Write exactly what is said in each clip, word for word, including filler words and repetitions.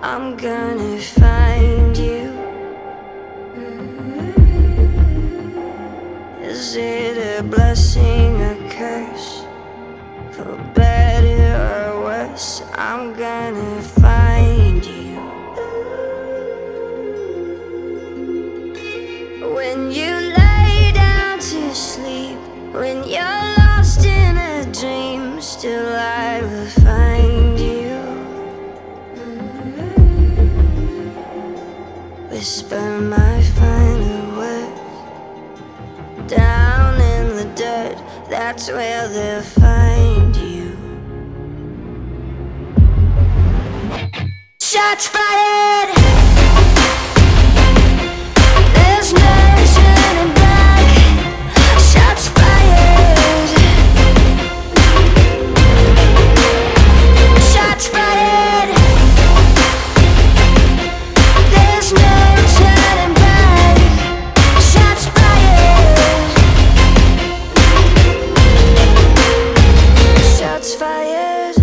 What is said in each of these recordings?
I'm gonna find you. Is it a blessing, a curse? For better or worse, I'm gonna find you. When you lay down to sleep, when you're lost in a dream, still I will find you. Whisper my final words down in the dirt, that's where they'll find you. Shots fired! There's no turning back. Shots fired! Shots fired! There's no turning back. Shots fired! Shots fired!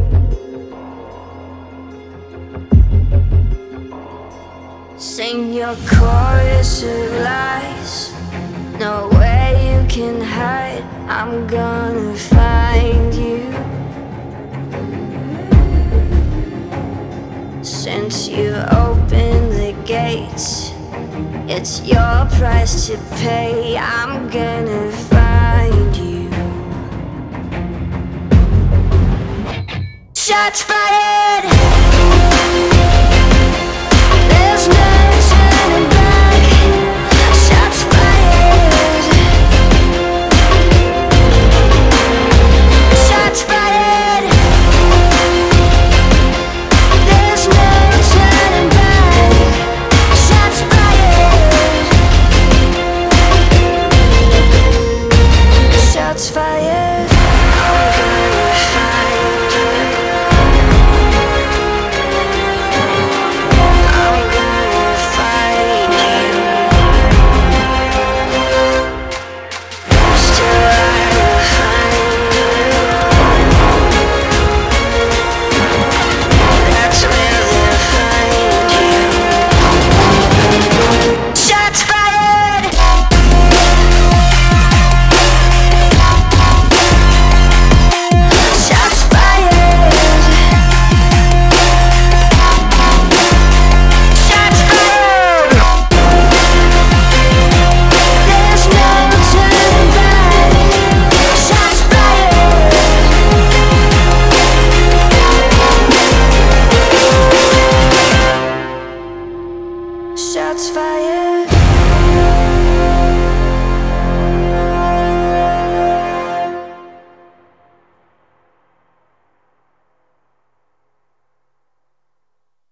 Sing your chorus of lies, nowhere you can hide. I'm gonna find you. Since you opened the gates, it's your price to pay. I'm gonna find you. Shots fired!